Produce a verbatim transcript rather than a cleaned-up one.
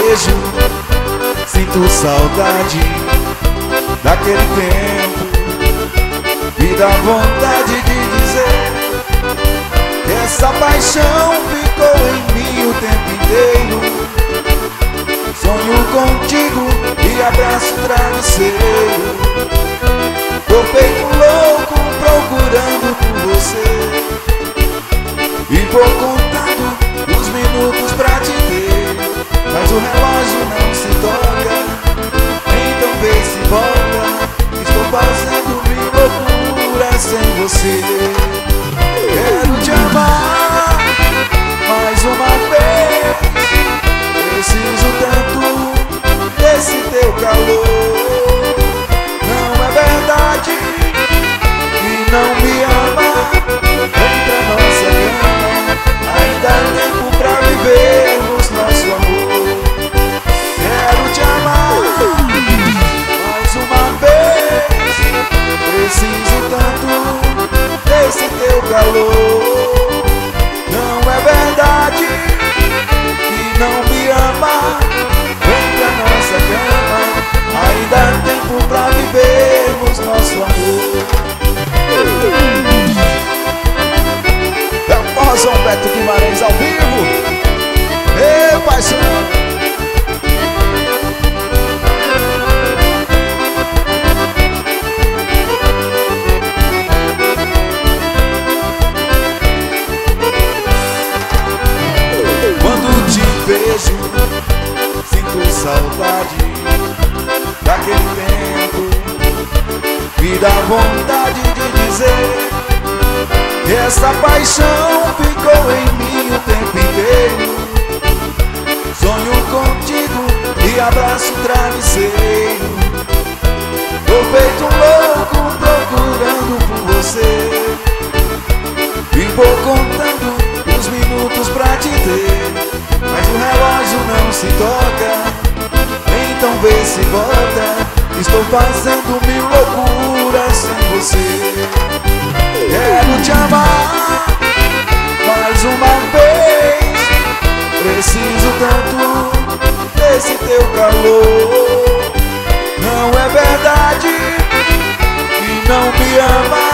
vejo, sinto saudade daquele tempo e dá vontade de dizer que essa paixão ficou em mim o tempo inteiro. Sonho contigo e abraço o travesseiro. Tô feito louco procurando por você e vou contando os minutos pra te ter, mas o relógio não se toca, então vê se volta. Estou fazendo mil loucuras sem você. Quero te amar mais uma vez, preciso tanto desse teu calor. Não é verdade que não me ama? Vem pra nossa cama, ainda há tempo pra vivermos nosso amor. Quero te amar mais uma vez, preciso tanto desse teu calor. Não é verdade que não me ama? Vem pra nossa cama, ainda há tempo pra vivermos nosso amor. É o Forrozão Beto Guimarães ao vivo. Meu paixão. Quando te vejo, sinto saudade daquele tempo e dá vontade de dizer que essa paixão ficou em mim o tempo inteiro. Sonho contigo e abraço o travesseiro. Tô feito um louco procurando por você e vou contando os minutos pra te ter, mas o relógio não se toca, então vê se volta. Estou fazendo mil loucuras sem você. Quero te amar mais uma vez, preciso tanto desse teu calor. Não é verdade que não me ama?